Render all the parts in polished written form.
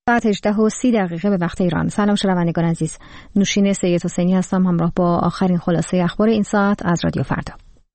ساعت 18:30 به وقت ایران. سلام شنوندگان عزیز، نوشین سید حسینی هستم همراه با آخرین خلاصه اخبار این ساعت از رادیو فردا.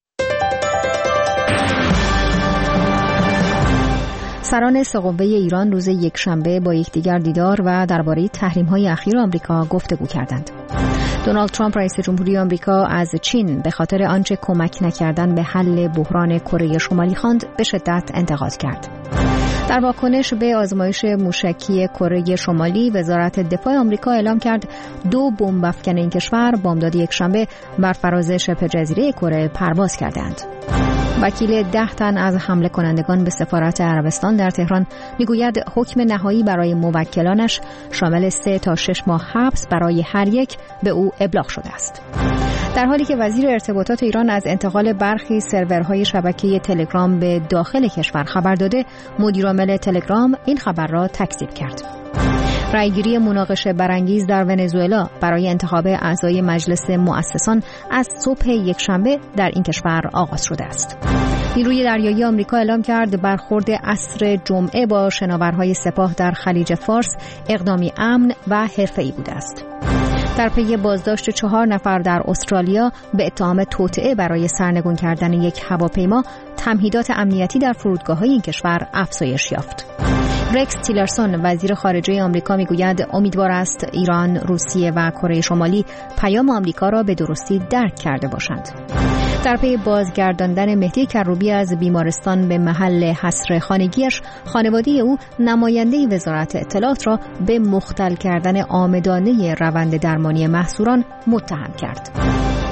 سران سه قوه ایران روز یکشنبه با یکدیگر دیدار و درباره تحریم‌های اخیر آمریکا گفتگو کردند. دونالد ترامپ رئیس جمهوری آمریکا از چین به خاطر آنچه کمک نکردن به حل بحران کره شمالی خواند به شدت انتقاد کرد. در واکنش به آزمایش موشکی کره شمالی، وزارت دفاع آمریکا اعلام کرد 2 بمب افکن این کشور بامداد یکشنبه بر فراز شبه جزیره کره پرواز کردند. وکیل 10 تن از حمله کنندگان به سفارت عربستان در تهران میگوید حکم نهایی برای موکلانش شامل 3 تا 6 ماه حبس برای هر یک به او ابلاغ شده است. در حالی که وزیر ارتباطات ایران از انتقال برخی سرورهای شبکه تلگرام به داخل کشور خبر داده، مدیرعامل تلگرام این خبر را تکذیب کرد. رأیگیری مناقشه برانگیز در ونزوئلا برای انتخاب اعضای مجلس مؤسسان از صبح یکشنبه در این کشور آغاز شده است. نیروی دریایی آمریکا اعلام کرد برخورد عصر جمعه با شناورهای سپاه در خلیج فارس اقدامی امن و حرفه‌ای بوده است. در پی بازداشت 4 نفر در استرالیا به اتهام توطئه برای سرنگون کردن یک هواپیما، تمهیدات امنیتی در فرودگاه‌های این کشور افزایش یافت. رکس تیلرسون وزیر خارجه آمریکا میگوید امیدوار است ایران، روسیه و کره شمالی پیام آمریکا را به درستی درک کرده باشند. در پی بازگرداندن مهدی کروبی از بیمارستان به محل حصر خانگیش، خانواده او نماینده وزارت اطلاعات را به مختل کردن عامدانه روند درمانی محصوران متهم کرد.